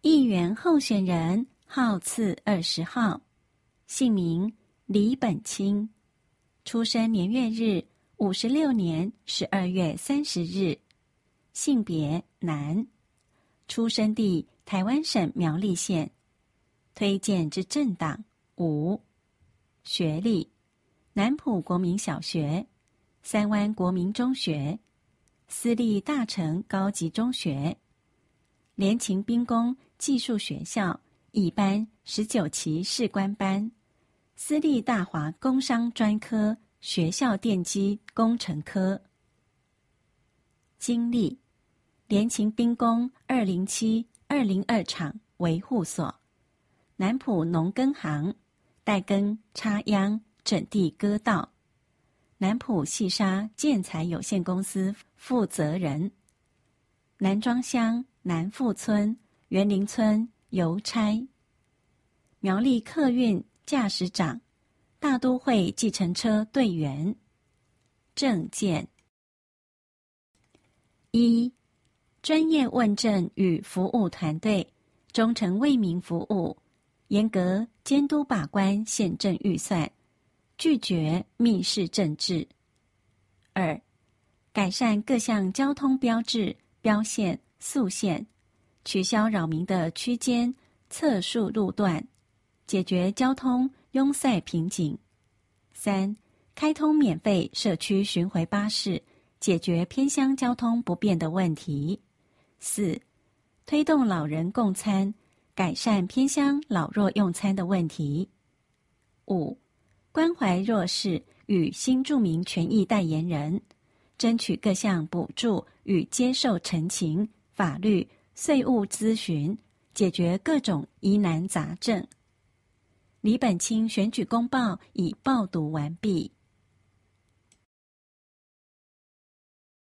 议员候选人号次20号，姓名李本清，出生年月日56年12月30日，性别男，出生地台湾省苗栗县，推荐之政党无，学历南埔国民小学、三湾国民中学、私立大成高级中学、联勤兵工技术学校乙班19期士官班、私立大华工商专科学校电机工程科。经历联勤兵工207、202厂维护所、南埔农耕行代耕插秧整地割稻、南埔细沙建材有限公司负责人、南庄乡南富村园林村邮差、苗栗客运驾驶长、大都会计程车队员。证件1、专业问政与服务团队，忠诚为民服务，严格监督把关县政预算，拒绝密室政治。2、改善各项交通标志、标线、速线，取消扰民的区间、测速路段，解决交通拥塞瓶颈。3、开通免费社区巡回巴士，解决偏乡交通不便的问题。4、推动老人共餐，改善偏乡老弱用餐的问题。5、关怀弱势与新住民权益代言人，争取各项补助与接受陈情、法律、税务咨询，解决各种疑难杂症。李本清选举公报已报读完毕。